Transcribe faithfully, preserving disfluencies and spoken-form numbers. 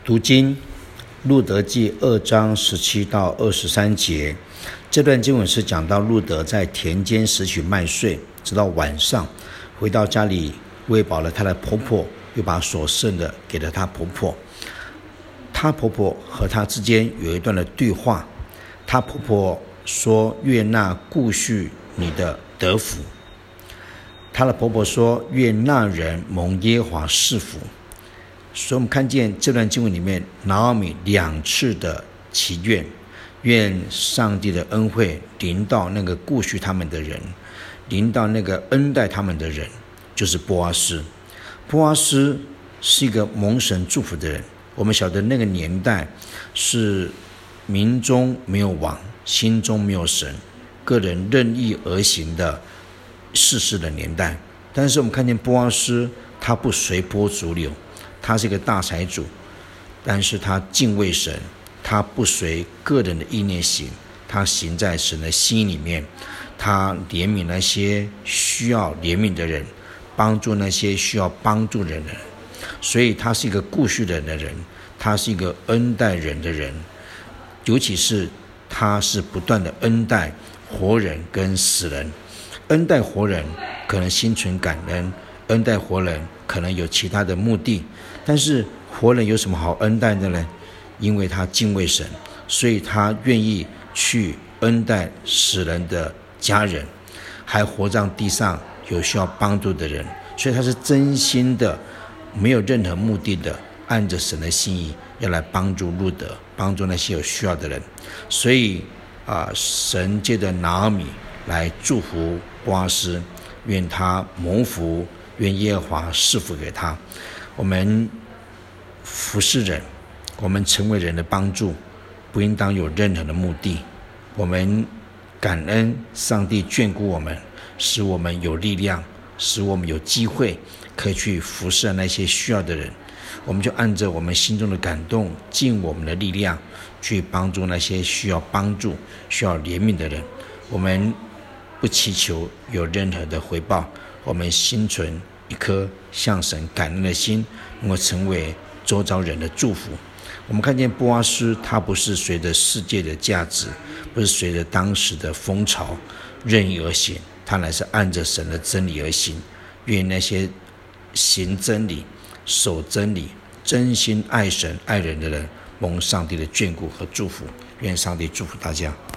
读经，路得记二章十七到二十三节，这段经文是讲到路得在田间拾取麦穗，直到晚上回到家里喂饱了她的婆婆，又把所剩的给了她婆婆。她婆婆和她之间有一段的对话，她婆婆说：愿那顾恤你的得福。她的婆婆说：愿那人蒙耶和华赐福。所以我们看见这段经文里面，拿俄米两次的祈愿，愿上帝的恩惠临到那个顾恤他们的人，临到那个恩待他们的人，就是波阿斯。波阿斯是一个蒙神祝福的人。我们晓得那个年代是民中没有王，心中没有神，个人任意而行的世事的年代。但是我们看见波阿斯，他不随波逐流，他是一个大财主，但是他敬畏神，他不随个人的意念行，他行在神的心里面，他怜悯那些需要怜悯的人，帮助那些需要帮助人的人。所以他是一个顾恤人的人，他是一个恩待人的人，尤其是他是不断的恩待活人跟死人。恩待活人可能心存感恩，恩待活人可能有其他的目的，但是活人有什么好恩待的呢？因为他敬畏神，所以他愿意去恩待死人的家人，还活在地上有需要帮助的人，所以他是真心的，没有任何目的的，按着神的心意要来帮助路得，帮助那些有需要的人。所以啊，神借着拿俄米来祝福波阿斯，愿他蒙福，愿耶和华赐福给他。我们服侍人，我们成为人的帮助，不应当有任何的目的。我们感恩上帝眷顾我们，使我们有力量，使我们有机会可以去服侍那些需要的人。我们就按着我们心中的感动，尽我们的力量去帮助那些需要帮助、需要怜悯的人。我们不祈求有任何的回报，我们心存一颗向神感恩的心，能够成为周遭人的祝福。我们看见波阿斯，他不是随着世界的价值，不是随着当时的风潮任意而行，他乃是按着神的真理而行。愿那些行真理、守真理、真心爱神爱人的人，蒙上帝的眷顾和祝福。愿上帝祝福大家。